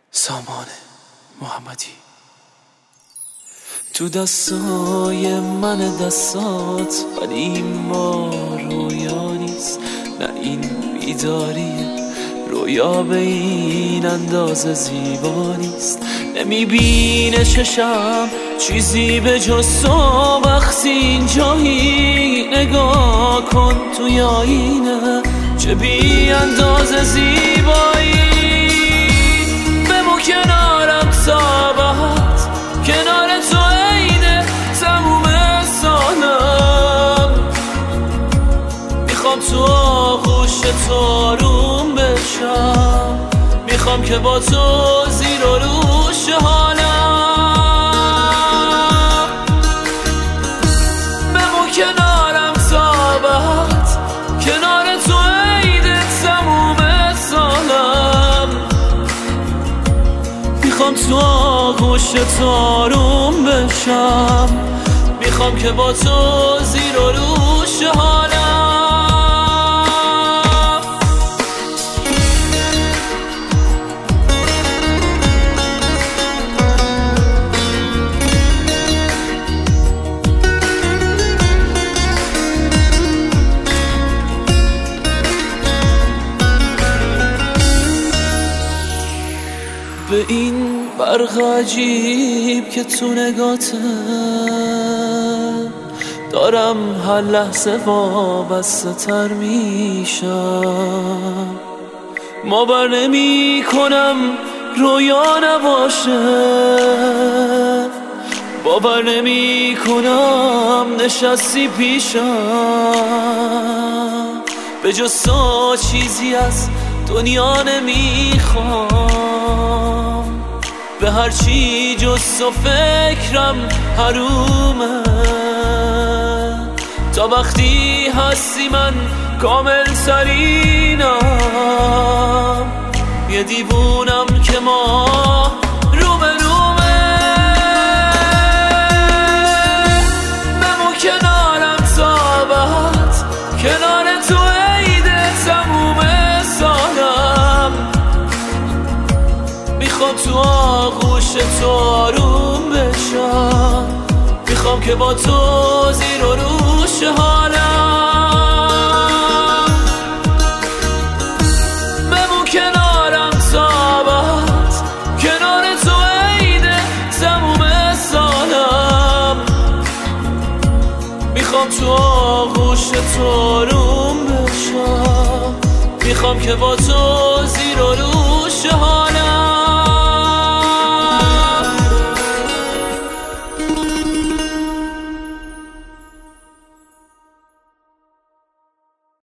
سامان محمدی. تو دستای من دستات، ولی این ما رویا نیست، نه این بیداریه. رویا به این اندازه زیبا نیست، نمیبینه چشم چیزی به جز تو. وقتی اینجایی نگاه کن توی آینه، چه بی اندازه زیبایی. بمون کنارم تا بهت، کنار تو عین تموم سالم. میخوام تو آغوش تو آروم بشم، میخوام که با تو زیر و روش حالم. بمون کنارم تا بهت، کنار تو عید تموم سالم. میخوام تو آغوش تو آروم بشم، میخوام که با تو زیر و روش حالم. به این برق عجیب که تو نگاته، دارم هر لحظه وابسته تر میشم. باور نمی کنم رویا نباشه، باور نمی کنم نشستی پیشم. به جز تو چیزی از دنیا نمیخوام، به هر چی جز تو فکرم حرومه. تا وقتی هستی من کامل ترینم، یه دیوونم که ما رومه رومه. بمون کنارم تا بهت، کنار تو عید تموم سالم. میخوام تو آغوش تو آروم بشم، میخوام که با تو زیر و روش حالم. بمون کنارم تا بهت، کنار تو عید تموم سالم. میخوام تو آغوش تو آروم بشم، میخوام که با تو زیر و روش